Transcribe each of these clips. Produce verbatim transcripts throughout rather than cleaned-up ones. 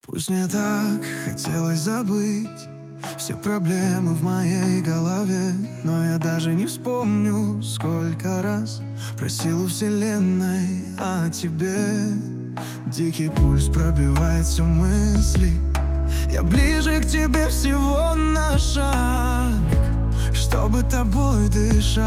Пусть мне так хотелось забыть все проблемы в моей голове, но я даже не вспомню, сколько раз просил у вселенной о тебе. Дикий пульс пробивает все мысли, я ближе к тебе всего на шаг, чтобы тобой дышать.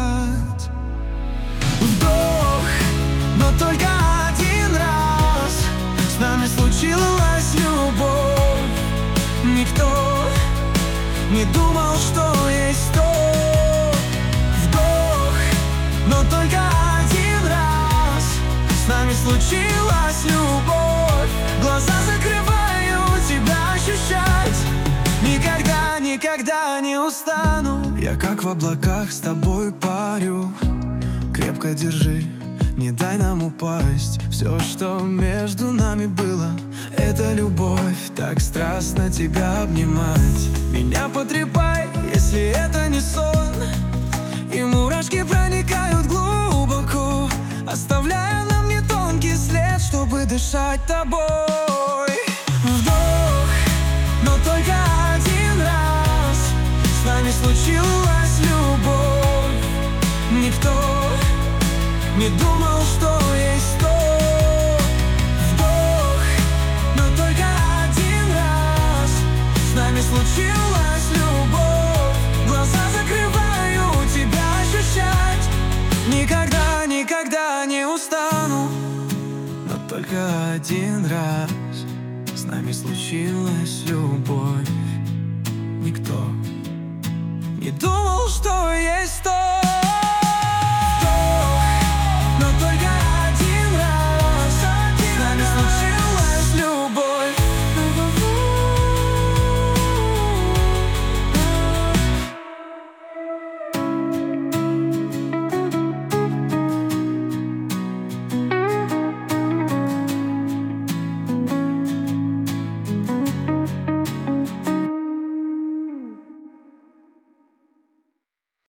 Вдох, но только один раз с нами случилась любовь. Никто не думал, что есть то. Вдох, но только один раз с нами случилась любовь. Глаза закрываю, тебя ощущать. Никогда, никогда не устану. Я как в облаках с тобой парю. Крепко держи, не дай нам упасть. Все, что между нами было, это любовь. Так страстно тебя обнимать. Меня потрепай, если это не сон. И мурашки проникают глубоко, оставляя на мне тонкий след, чтобы дышать тобой. Вдох, но только один раз с нами случилась любовь. Никто не думал, что есть то. Вдох, но только один раз с нами случилась любовь. Глаза закрываю, тебя ощущать. Никогда, никогда не устану. Но только один раз с нами случилась любовь. Никто не думал,